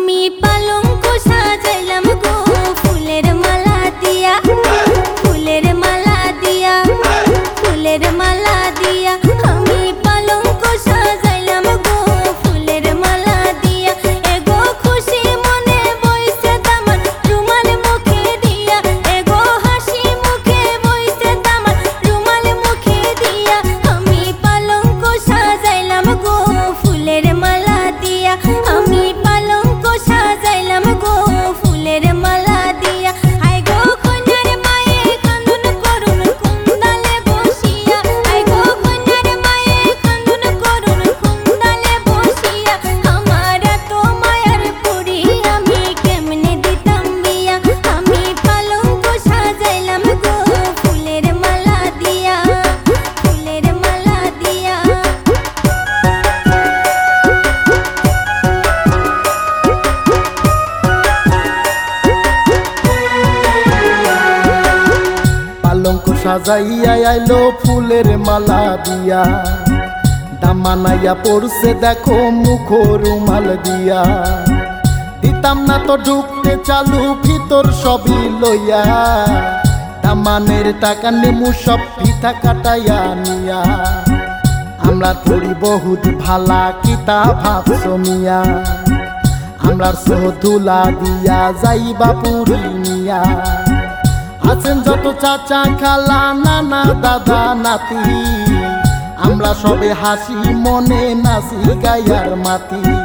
আমি পালঙ্ক সাজাইলাম গো ফুলের মালা দিয়া, ফুলের মালা দিয়া, ফুলের মালা দিয়া। আমি পালঙ্ক সাজাইলাম গো ফুলের মালা দিয়া। এগো খুশি মনে বইছে তামার রুমাল মুখে দিয়া, এগো হাসি মুখে বইছে তামার রুমাল মুখে দিয়া। আমি পালঙ্ক সাজাইলাম গো ফুলের মালা দিয়া, আমি পালঙ্ক সাজাইলাম গো ফুলের মালা দিয়া। আই গো কন্যার মায়ে কান্দন করুন কুন্দালে বসিয়া, আই গো কন্যার মায়ে কান্দন করুন কুন্দালে বসিয়া। আমার তো মায়ার পুরি আমি কেমনে দিতাম বিয়া। আমি পালঙ্ক সাজাইলাম গো ফুলের মালা দিয়া, ফুলের মালা দিয়া। পালঙ্ক সাজাইয়া আইলো ফুলের মালা দিয়া, দামানাইয়া পড়ছে দেখো মুখ রুমাল দিয়া। দিতাম না তো ঢুকতে চালু ভিতর সবই লইয়া, দামানের টাকা নেমু সব পিঠা কাটাইয়া নিয়া। আমরা তোরি বহুত ভালা কিতা ভাবছো মিয়া, আমরার সহদুলা দিয়া যাইবা পুরি নিয়া। আছেন যত চাচা খালা নানা দাদা নাতি, আমরা সবে হাসি মনে নাচি গায়ার মাতি।